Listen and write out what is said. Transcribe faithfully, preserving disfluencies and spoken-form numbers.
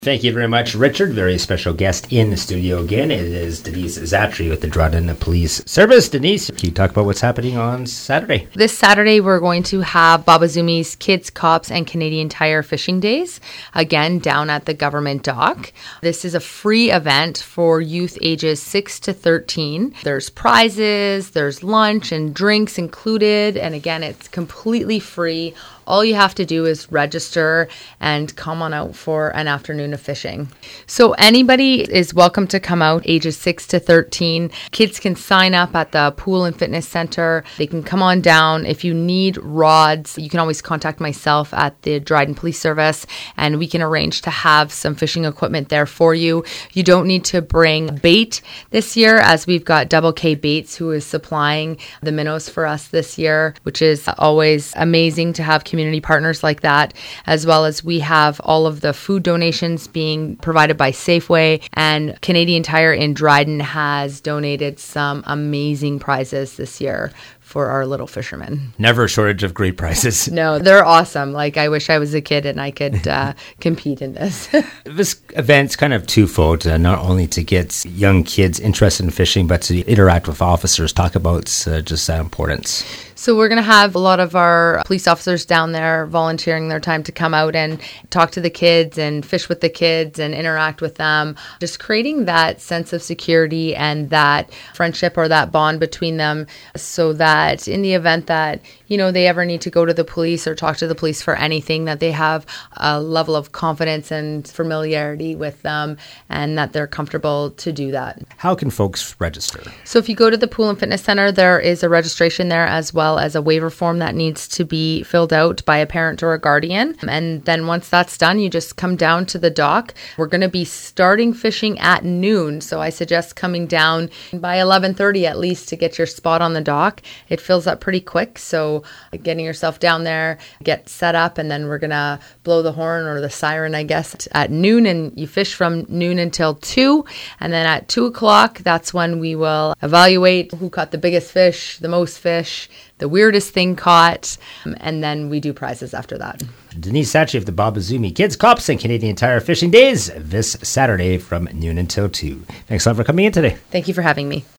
Thank you very much, Richard. Very special guest in the studio again. It is Denise Zatry with the Dryden Police Service. Denise, can you talk about what's happening on Saturday? This Saturday, we're going to have Babazumi's Kids, Cops, and Canadian Tire Fishing Days, again, down at the government dock. This is a free event for youth ages six to thirteen. There's prizes, there's lunch and drinks included, and again, it's completely free. All you have to do is register and come on out for an afternoon of fishing. So anybody is welcome to come out, ages six to thirteen. Kids can sign up at the Pool and Fitness Center. They can come on down. If you need rods, you can always contact myself at the Dryden Police Service, and we can arrange to have some fishing equipment there for you. You don't need to bring bait this year, as we've got Double K Baits, who is supplying the minnows for us this year, which is always amazing to have community partners like that, as well as we have all of the food donations being provided by Safeway, and Canadian Tire in Dryden has donated some amazing prizes this year for our little fishermen. Never a shortage of great prizes. No, they're awesome. Like, I wish I was a kid and I could uh, compete in this. This event's kind of twofold, uh, not only to get young kids interested in fishing, but to interact with officers, talk about uh, just that importance. So we're going to have a lot of our police officers down there volunteering their time to come out and talk to the kids and fish with the kids and interact with them, just creating that sense of security and that friendship or that bond between them, so that in the event that, you know, they ever need to go to the police or talk to the police for anything, that they have a level of confidence and familiarity with them and that they're comfortable to do that. How can folks register? So if you go to the Pool and Fitness Center, there is a registration there, as well as a waiver form that needs to be filled out by a parent or a guardian. And then once that's done, you just come down to the dock. We're going to be starting fishing at noon, so I suggest coming down by eleven thirty at least to get your spot on the dock. It fills up pretty quick, so getting yourself down there, get set up, and then we're going to blow the horn or the siren, I guess, at noon, and you fish from noon until two. And then at two o'clock, that's when we will evaluate who caught the biggest fish, the most fish, the weirdest thing caught, and then we do prizes after that. Denise Zatry of the Babazumi Kids, Cops, and Canadian Tire Fishing Days this Saturday from noon until two. Thanks a lot for coming in today. Thank you for having me.